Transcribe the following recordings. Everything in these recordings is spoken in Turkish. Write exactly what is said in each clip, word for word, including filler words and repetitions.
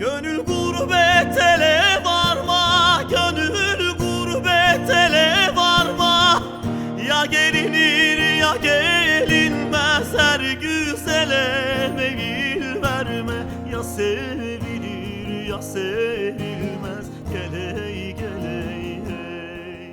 Gönül gurbet ele varma, gönül gurbet ele varma. Ya gelinir ya gelinmez, her güzele meyil verme. Ya sevilir ya sevilmez, gel ey gel ey hey.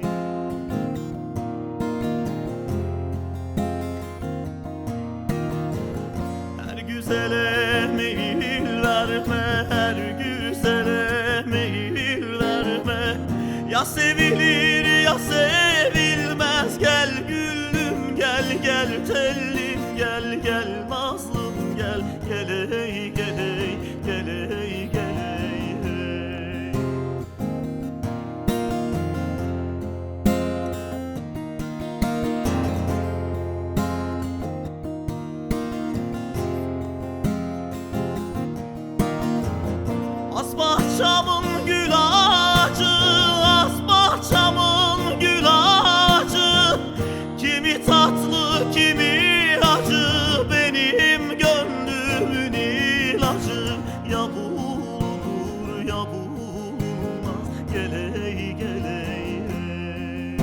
Her güzele meyil verme, her güzele meyil verme. Ya sevilir ya sevilmez, gel gülüm gel gel tellim gel gel mazlum gel gel ey gel ey gel ey gel ey hey. Az bahçamın gül ağacı, az bahçamın gül ağacı. Kimi tatlı kimi acı, benim gönlümün ilacı. Ya bulunur ya bulunmaz, gel ey gel ey hey.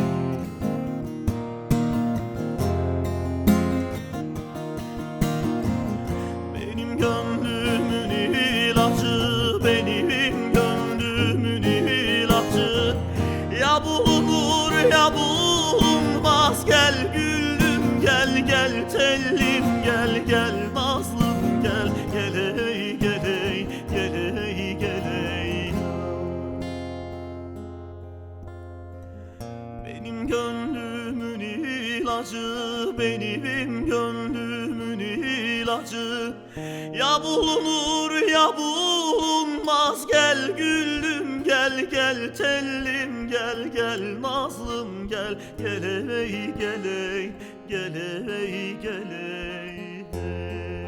Benim gönlümün ilacı, benim gönlümün ilacı. Ya bulunur ya bulunmaz, gel gülüm gel gel tellim gel gel mazlum gel gel ey gel ey gel ey gel ey. Benim gönlümün ilacı, benim gönlümün ilacı. Ya bulunur ya bulunmaz, gel gülüm gel gel tellim gel gel nazlım gel gel ey gel ey gel ey gel ey hey.